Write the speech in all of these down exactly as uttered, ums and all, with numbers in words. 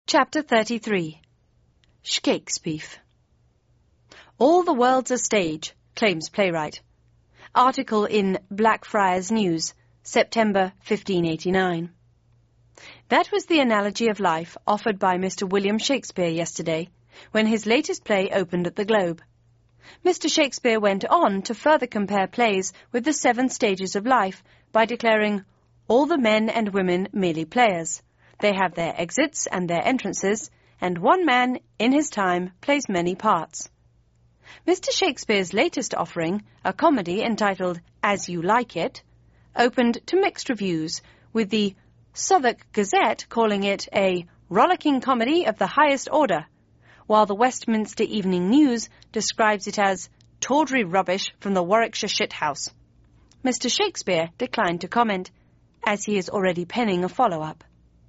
Chapter thirty-three. Shakespeare. All the world's a stage, claims playwright. Article in Blackfriars News, September fifteen eighty-nine. That was the analogy of life offered by Mister William Shakespeare yesterday, when his latest play opened at the Globe. Mister Shakespeare went on to further compare plays with the seven stages of life by declaring, all the men and women merely players. They have their exits and their entrances, and one man, in his time, plays many parts. Mister Shakespeare's latest offering, a comedy entitled As You Like It, opened to mixed reviews, with the Southwark Gazette calling it a rollicking comedy of the highest order, while the Westminster Evening News describes it as tawdry rubbish from the Warwickshire shithouse. Mister Shakespeare declined to comment, as he is already penning a follow-up.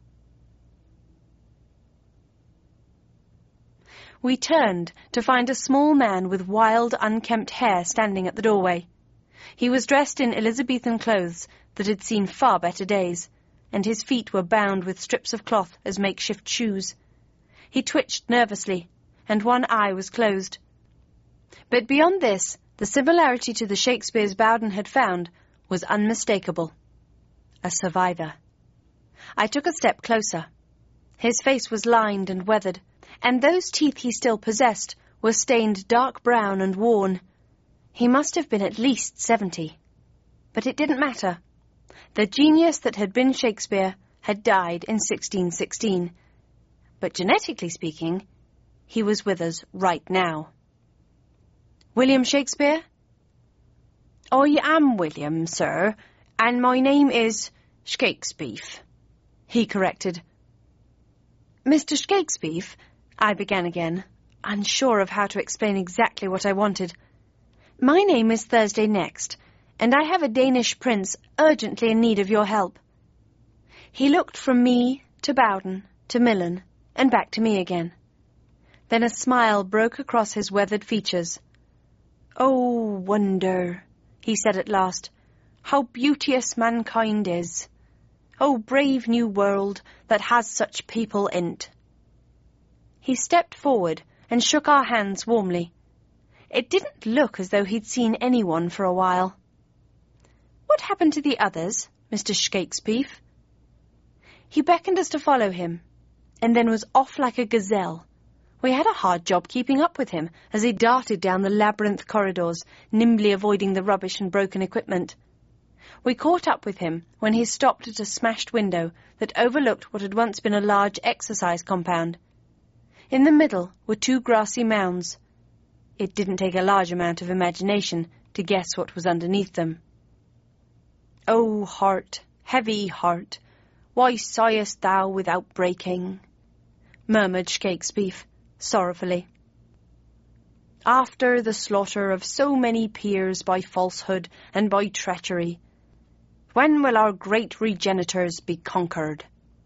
We turned to find a small man with wild, unkempt hair standing at the doorway. He was dressed in Elizabethan clothes that had seen far better days, and his feet were bound with strips of cloth as makeshift shoes. He twitched nervously, and one eye was closed. But beyond this, the similarity to the Shakespeares Bowden had found was unmistakable. A survivor. I took a step closer. His face was lined and weathered, and those teeth he still possessed were stained dark brown and worn. He must have been at least seventy. But it didn't matter. The genius that had been Shakespeare had died in sixteen sixteen. But genetically speaking, he was with us right now. William Shakespeare? I am William, sir, and my name is Shakespeare, he corrected. Mister Shakespeare, I began again, unsure of how to explain exactly what I wanted. My name is Thursday Next, and I have a Danish prince urgently in need of your help. He looked from me to Bowden, to Millen, and back to me again. Then a smile broke across his weathered features. Oh, wonder, he said at last, how beauteous mankind is. Oh, brave new world that has such people in't. He stepped forward and shook our hands warmly. It didn't look as though he'd seen anyone for a while. What happened to the others, Mister Shakespeare? He beckoned us to follow him, and then was off like a gazelle. We had a hard job keeping up with him as he darted down the labyrinth corridors, nimbly avoiding the rubbish and broken equipment. We caught up with him when he stopped at a smashed window that overlooked what had once been a large exercise compound. In the middle were two grassy mounds. It didn't take a large amount of imagination to guess what was underneath them. "O heart, heavy heart, why sighest thou without breaking?" murmured Shakespeare sorrowfully. "After the slaughter of so many peers by falsehood and by treachery, when will our great regenitors be conquered?"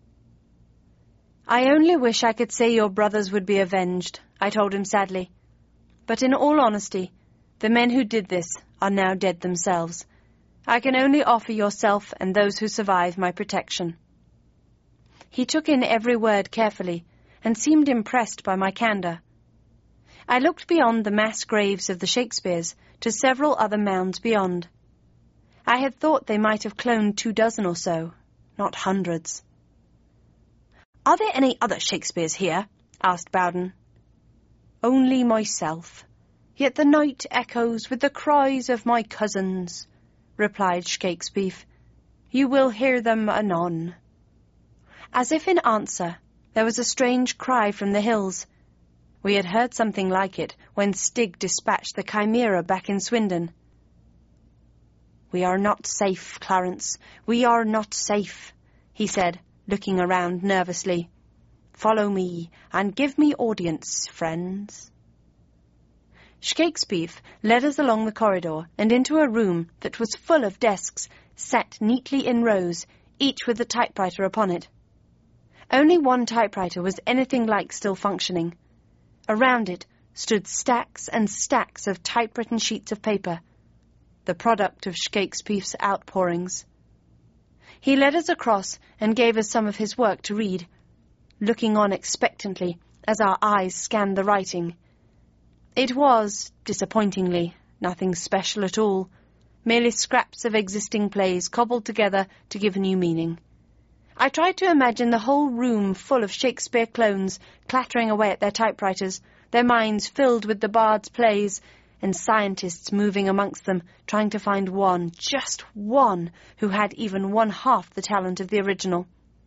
"I only wish I could say your brothers would be avenged," I told him sadly. "But in all honesty, the men who did this are now dead themselves. I can only offer yourself and those who survive my protection." He took in every word carefully and seemed impressed by my candour. I looked beyond the mass graves of the Shakespeares to several other mounds beyond. I had thought they might have cloned two dozen or so, not hundreds. "Are there any other Shakespeares here?" asked Bowden. "Only myself, yet the night echoes with the cries of my cousins," replied Shakespeare. "You will hear them anon." As if in answer, there was a strange cry from the hills. We had heard something like it when Stig dispatched the Chimera back in Swindon. "We are not safe, Clarence, we are not safe," he said, looking around nervously. "Follow me, and give me audience, friends." Shakespeare led us along the corridor and into a room that was full of desks, set neatly in rows, each with a typewriter upon it. Only one typewriter was anything like still functioning. Around it stood stacks and stacks of typewritten sheets of paper, the product of Shakespeare's outpourings. He led us across and gave us some of his work to read. looking on expectantly as our eyes scanned the writing. It was, disappointingly, nothing special at all, merely scraps of existing plays cobbled together to give new meaning. I tried to imagine the whole room full of Shakespeare clones clattering away at their typewriters, their minds filled with the bard's plays, and scientists moving amongst them, trying to find one, just one, who had even one half the talent of the original.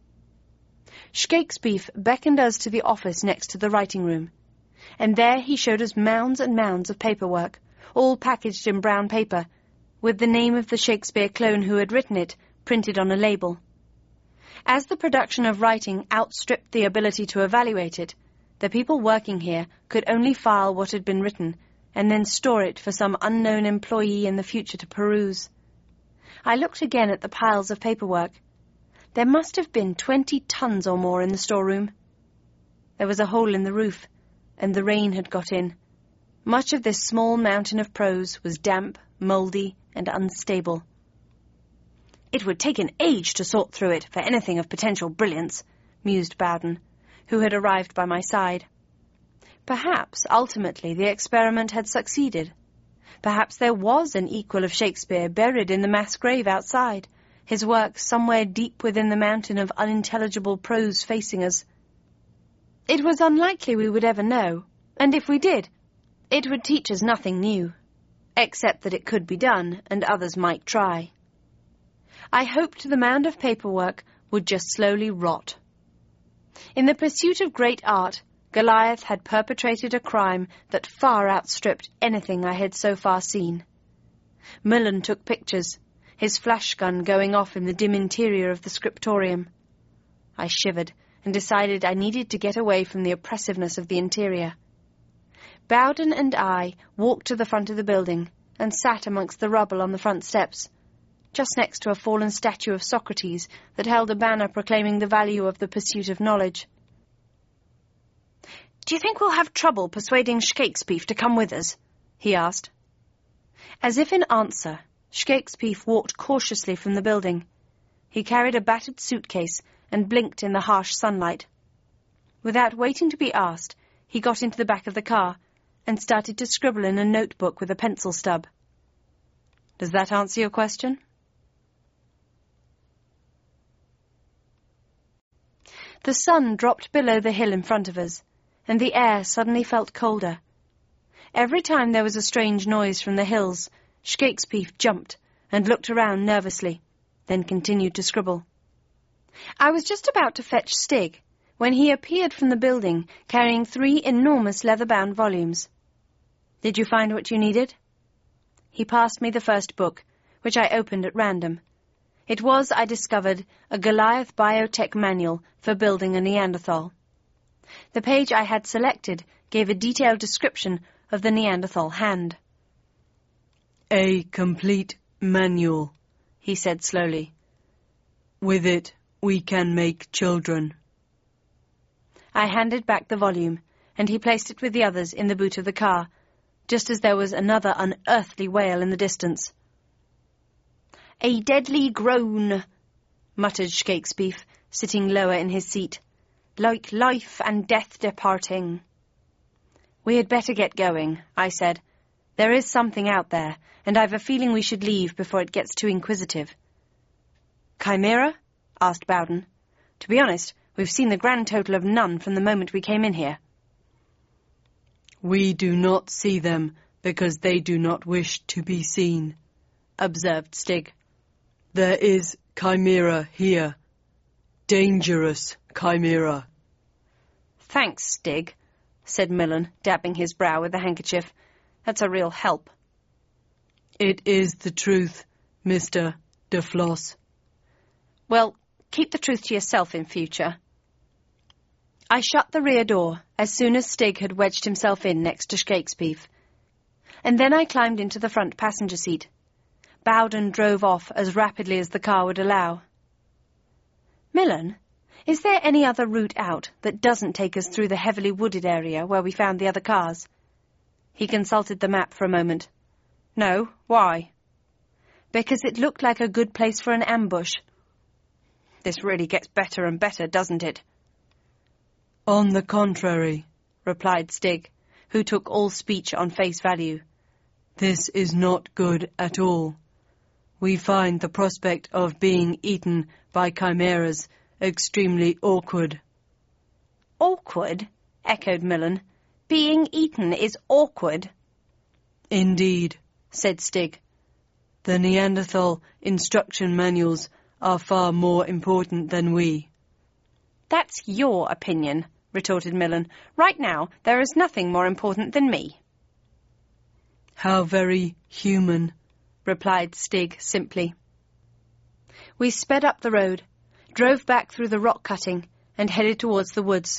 Shakespeare beckoned us to the office next to the writing room, and there he showed us mounds and mounds of paperwork, all packaged in brown paper, with the name of the Shakespeare clone who had written it printed on a label. As the production of writing outstripped the ability to evaluate it, the people working here could only file what had been written and then store it for some unknown employee in the future to peruse. I looked again at the piles of paperwork. There must have been twenty tons or more in the storeroom. There was a hole in the roof, and the rain had got in. Much of this small mountain of prose was damp, mouldy, and unstable. "It would take an age to sort through it for anything of potential brilliance," mused Bowden, who had arrived by my side. Perhaps, ultimately, the experiment had succeeded. Perhaps there was an equal of Shakespeare buried in the mass grave outside, his work somewhere deep within the mountain of unintelligible prose facing us. It was unlikely we would ever know, and if we did, it would teach us nothing new, except that it could be done, and others might try. I hoped the mound of paperwork would just slowly rot. In the pursuit of great art, Goliath had perpetrated a crime that far outstripped anything I had so far seen. Millen took pictures, his flash gun going off in the dim interior of the scriptorium. I shivered and decided I needed to get away from the oppressiveness of the interior. Bowden and I walked to the front of the building and sat amongst the rubble on the front steps, just next to a fallen statue of Socrates that held a banner proclaiming the value of the pursuit of knowledge. "Do you think we'll have trouble persuading Shakespeare to come with us?" he asked. As if in answer, Shakespeare walked cautiously from the building. He carried a battered suitcase and blinked in the harsh sunlight. Without waiting to be asked, he got into the back of the car and started to scribble in a notebook with a pencil stub. Does that answer your question? The sun dropped below the hill in front of us, and the air suddenly felt colder. Every time there was a strange noise from the hills, Shakespeare jumped and looked around nervously, then continued to scribble. I was just about to fetch Stig when he appeared from the building carrying three enormous leather-bound volumes. "Did you find what you needed?" He passed me the first book, which I opened at random. It was, I discovered, a Goliath biotech manual for building a Neanderthal. The page I had selected gave a detailed description of the Neanderthal hand. "A complete manual," he said slowly. "With it, we can make children." I handed back the volume, and he placed it with the others in the boot of the car, just as there was another unearthly wail in the distance. "A deadly groan," muttered Shakespeare, sitting lower in his seat, "like life and death departing." "We had better get going," I said. "There is something out there, and I've a feeling we should leave before it gets too inquisitive." "Chimera?" asked Bowden. "To be honest, we've seen the grand total of none from the moment we came in here." "We do not see them because they do not wish to be seen," observed Stig. "There is Chimera here. Dangerous Chimera." "Thanks, Stig," said Millen, dabbing his brow with a handkerchief. "That's a real help." "It is the truth, Mister DeFloss." "Well, keep the truth to yourself in future." I shut the rear door as soon as Stig had wedged himself in next to Shakespeare, and then I climbed into the front passenger seat. Bowden drove off as rapidly as the car would allow. "Millen, is there any other route out that doesn't take us through the heavily wooded area where we found the other cars?" He consulted the map for a moment. "No, why?" "Because it looked like a good place for an ambush." "This really gets better and better, doesn't it?" On the contrary, replied Stig, who took all speech on face value. This is not good at all. We find the prospect of being eaten by chimeras extremely awkward. Awkward? Echoed Millen. Being eaten is awkward. Indeed, said Stig. The Neanderthal instruction manuals are far more important than we. That's your opinion, retorted Millen. Right now, there is nothing more important than me. How very human, replied Stig simply. We sped up the road, drove back through the rock cutting, and headed towards the woods.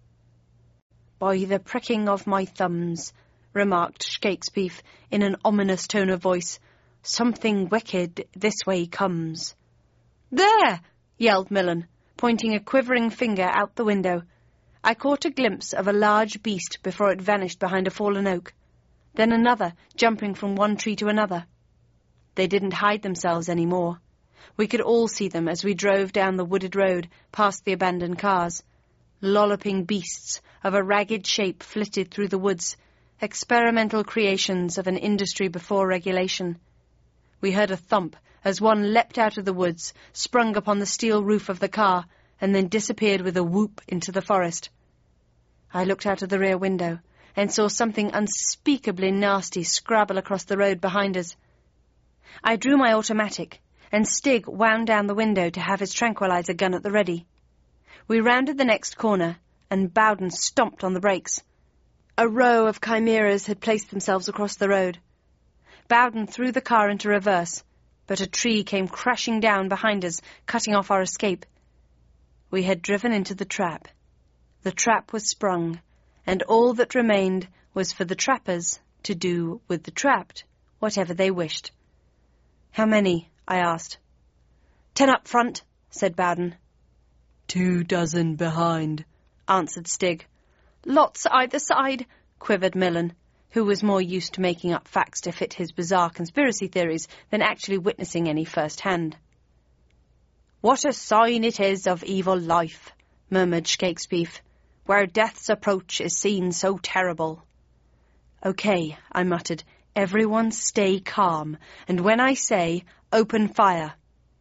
By the pricking of my thumbs, remarked Shakespeare in an ominous tone of voice, something wicked this way comes. There! Yelled Millen, pointing a quivering finger out the window. I caught a glimpse of a large beast before it vanished behind a fallen oak, then another jumping from one tree to another. They didn't hide themselves any more. We could all see them as we drove down the wooded road past the abandoned cars. Lolloping beasts of a ragged shape flitted through the woods, experimental creations of an industry before regulation. We heard a thump as one leapt out of the woods, sprung upon the steel roof of the car, and then disappeared with a whoop into the forest. I looked out of the rear window and saw something unspeakably nasty scrabble across the road behind us. I drew my automatic, and Stig wound down the window to have his tranquilizer gun at the ready. We rounded the next corner, and Bowden stomped on the brakes. A row of chimeras had placed themselves across the road. Bowden threw the car into reverse, but a tree came crashing down behind us, cutting off our escape. We had driven into the trap. The trap was sprung, and all that remained was for the trappers to do with the trapped whatever they wished. How many? I asked. Ten up front, said Bowden. Two dozen behind, answered Stig. Lots either side, quivered Millen, who was more used to making up facts to fit his bizarre conspiracy theories than actually witnessing any first-hand. What a sign it is of evil life, murmured Shakespeare, where death's approach is seen so terrible. Okay, I muttered, everyone stay calm, and when I say, open fire.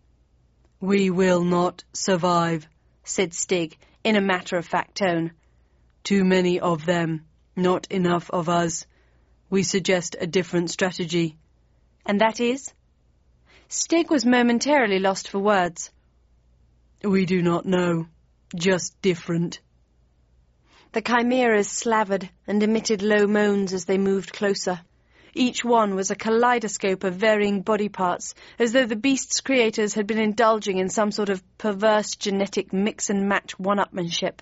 We will not survive, said Stig, in a matter-of-fact tone. Too many of them, not enough of us. We suggest a different strategy. And that is? Stig was momentarily lost for words. We do not know. Just different. The chimeras slavered and emitted low moans as they moved closer. Each one was a kaleidoscope of varying body parts, as though the beast's creators had been indulging in some sort of perverse genetic mix-and-match one-upmanship.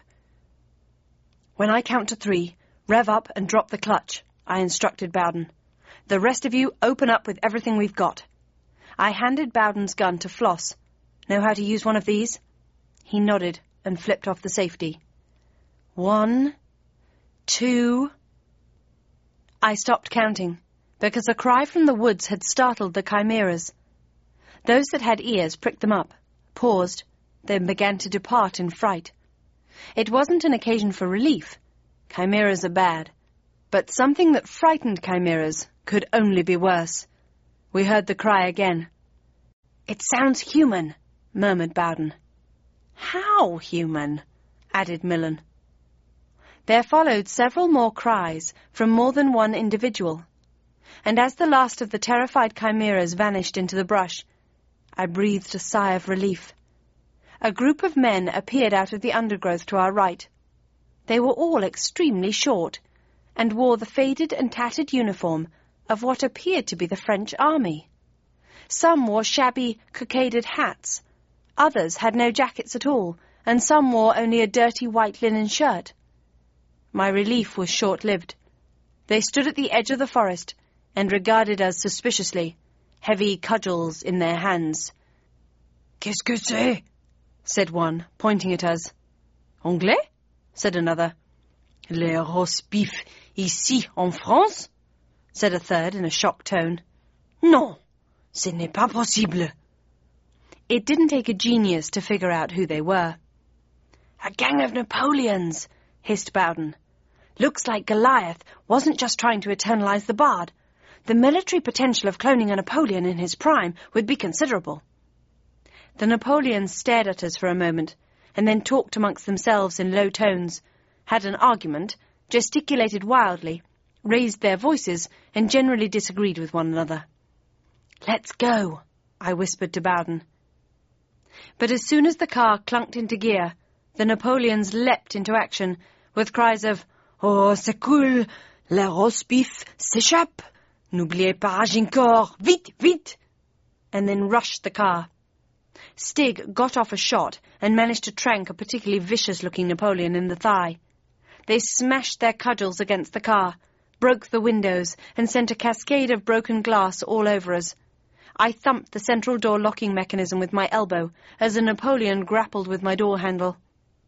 When I count to three, rev up and drop the clutch, I instructed Bowden. The rest of you open up with everything we've got. I handed Bowden's gun to Floss. Know how to use one of these? He nodded and flipped off the safety. One, two... I stopped counting, because a cry from the woods had startled the chimeras. Those that had ears pricked them up, paused, then began to depart in fright. It wasn't an occasion for relief. Chimeras are bad. But something that frightened chimeras could only be worse. We heard the cry again. It sounds human, murmured Bowden. How human? Added Millen. There followed several more cries from more than one individual, and as the last of the terrified chimeras vanished into the brush, I breathed a sigh of relief. A group of men appeared out of the undergrowth to our right. They were all extremely short, and wore the faded and tattered uniform of what appeared to be the French army. Some wore shabby, cockaded hats, others had no jackets at all, and some wore only a dirty white linen shirt. My relief was short-lived. They stood at the edge of the forest and regarded us suspiciously, heavy cudgels in their hands. "Qu'est-ce que c'est?" said one, pointing at us. "Anglais?" said another. "Les roast-beef ici en France?" said a third in a shocked tone. "Non, ce n'est pas possible." It didn't take a genius to figure out who they were. "A gang of Napoleons," hissed Bowden. "Looks like Goliath wasn't just trying to eternalize the bard. The military potential of cloning a Napoleon in his prime would be considerable." The Napoleons stared at us for a moment, and then talked amongst themselves in low tones, had an argument, gesticulated wildly, raised their voices, and generally disagreed with one another. "Let's go," I whispered to Bowden. But as soon as the car clunked into gear, the Napoleons leapt into action, with cries of "Oh, c'est cool! Le roast beef s'échappe! N'oubliez pas Agincourt! Vite, vite!" and then rushed the car. Stig got off a shot and managed to trank a particularly vicious-looking Napoleon in the thigh. They smashed their cudgels against the car, broke the windows, and sent a cascade of broken glass all over us. I thumped the central door locking mechanism with my elbow as a Napoleon grappled with my door handle.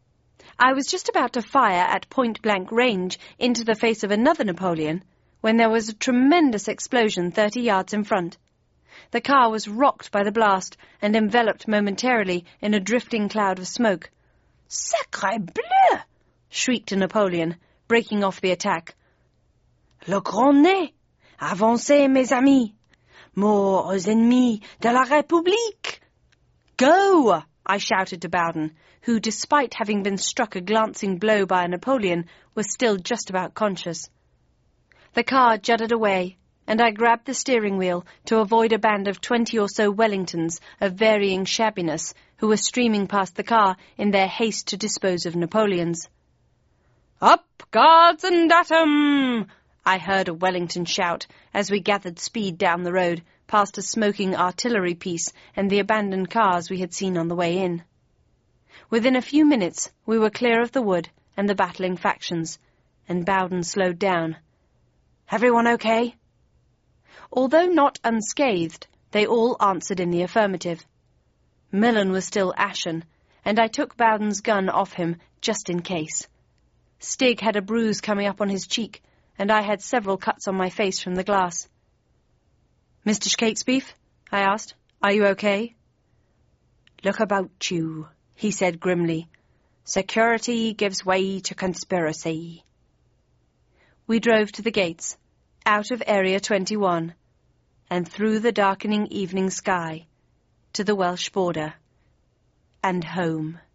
I was just about to fire at point-blank range into the face of another Napoleon when there was a tremendous explosion thirty yards in front. The car was rocked by the blast and enveloped momentarily in a drifting cloud of smoke. "Sacré bleu!" shrieked a Napoleon, breaking off the attack. "Le grand nez! Avancez, mes amis! Mort aux ennemis de la République!" "Go!" I shouted to Bowden, who, despite having been struck a glancing blow by a Napoleon, was still just about conscious. The car juddered away, and I grabbed the steering wheel to avoid a band of twenty or so Wellingtons of varying shabbiness who were streaming past the car in their haste to dispose of Napoleons. "Up, guards and at 'em!" I heard a Wellington shout as we gathered speed down the road, past a smoking artillery piece and the abandoned cars we had seen on the way in. Within a few minutes we were clear of the wood and the battling factions, and Bowden slowed down. "Everyone okay?" Although not unscathed, they all answered in the affirmative. Millen was still ashen, and I took Bowden's gun off him just in case. Stig had a bruise coming up on his cheek, and I had several cuts on my face from the glass. "Mister Shakespeare," I asked, "are you okay?" "Look about you," he said grimly. "Security gives way to conspiracy." We drove to the gates, out of Area twenty-one, and through the darkening evening sky, to the Welsh border, and home.